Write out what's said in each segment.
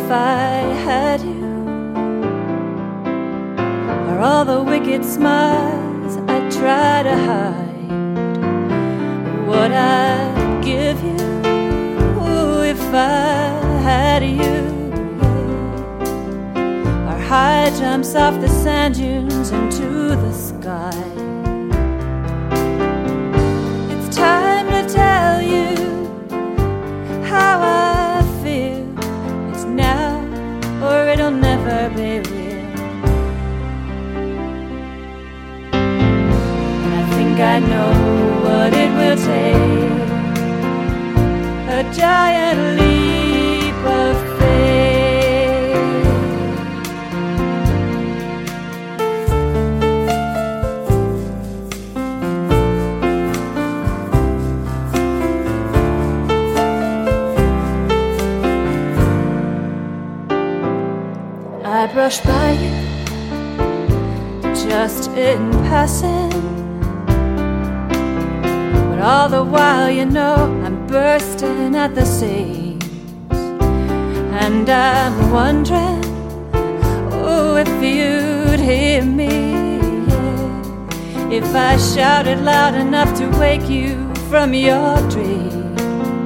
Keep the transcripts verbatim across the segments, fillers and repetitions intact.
if I had you, or all the wicked smiles I try to hide, what I'd give you if I had you, our high jumps off the sand dunes into the sky. It's time to tell you how I feel. It's now or it'll never be real. And I think I know what it will take, a giant leap of faith. I brush by you just in passing, but all the while you know I'm bursting at the seams, and I'm wondering, oh, if you'd hear me, yeah, if I shouted loud enough to wake you from your dreams.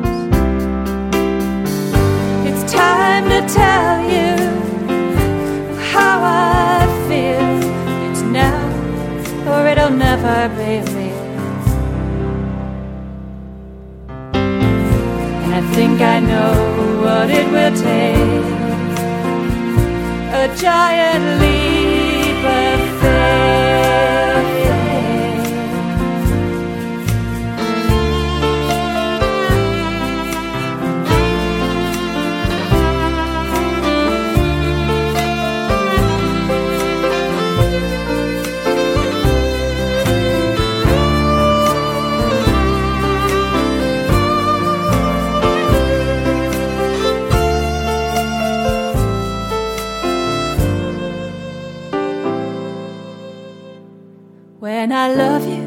It's time to tell you how I feel. It's now or it'll never be real. I think I know what it will take, a giant leap of faith. When I love you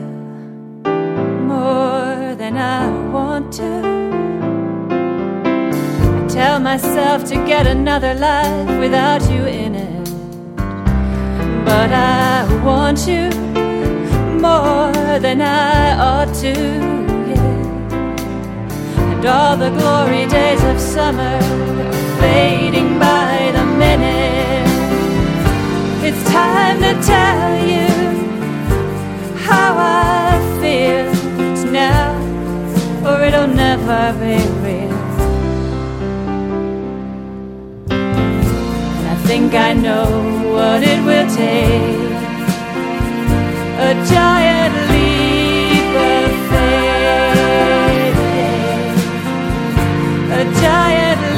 more than I want to, I tell myself to get another life without you in it. But I want you more than I ought to, yeah. And all the glory days of summer are fading by the minute. It's time to tell you how I feel. It's now or it'll never be real. And I think I know what it will take, a giant leap of faith, a giant